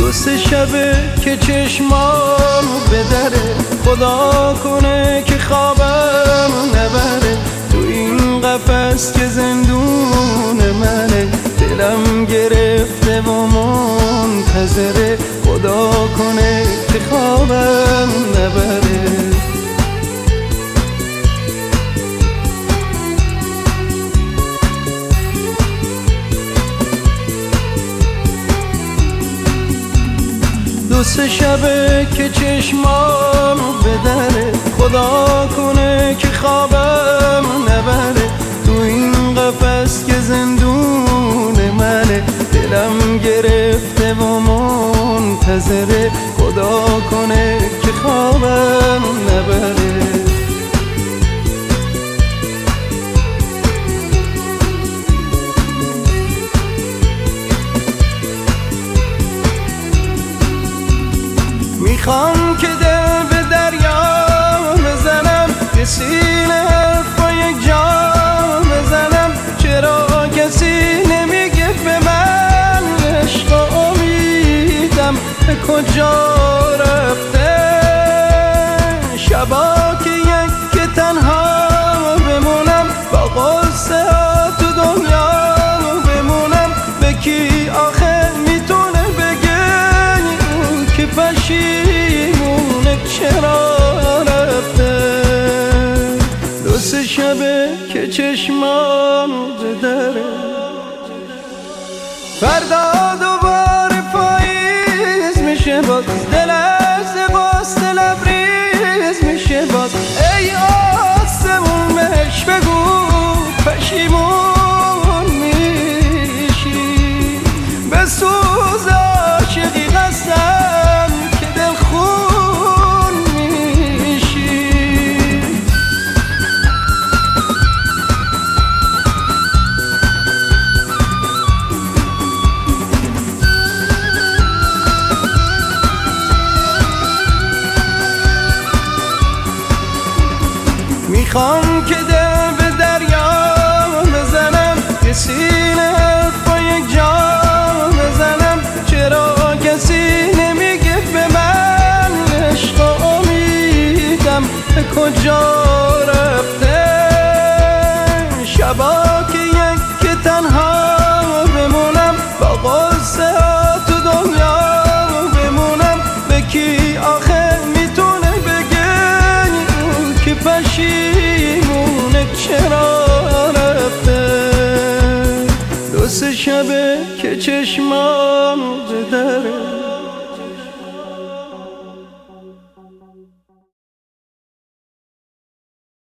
دو سه شبه که چشمامو بدره، خدا کنه که خوابم نبره. تو این قفس که زندون منه، دلم گرفته و منتظره، خدا کنه که خوابم نبره. دو سه شبه که چشمامو بدره، خدا کنه که خوابم نبره. تو این قفس که زندون منه، دلم گرفته و منتظره، خدا کنه که خوابم نبره. میخوام که دل به دریا بزنم، که سینه حرفا یک جا بزنم. چرا کسی نمیگه به من عشق و امیدم به کجا رفته؟ شبا که یک تنها بمونم، با قصه ها تو دنیا بمونم. به کی آخه میتونه بگه که پشیمونه چرا رفته؟ دو سه شبه که چشمامو بدره، فردا دوباره پاییز میشه باز، دل از غصه لبریز میشه باز. ای آسمون بهش بگو پشیمون میشی، به سوز عاشقی قسم که دل خون میشی. میخوام که دل به دریا بزنم، که سینه حرفا یک جا بزنم. چرا کسی نمیگه به من عشق و امیدم به کجا رفته؟ شبا که یک تنها بمونم، با قصه ها تو دنیا بمونم. به کی آخه میتونه بگه که پشیمونه چرا رفته؟ دو سه شبه که چشمامو بدره،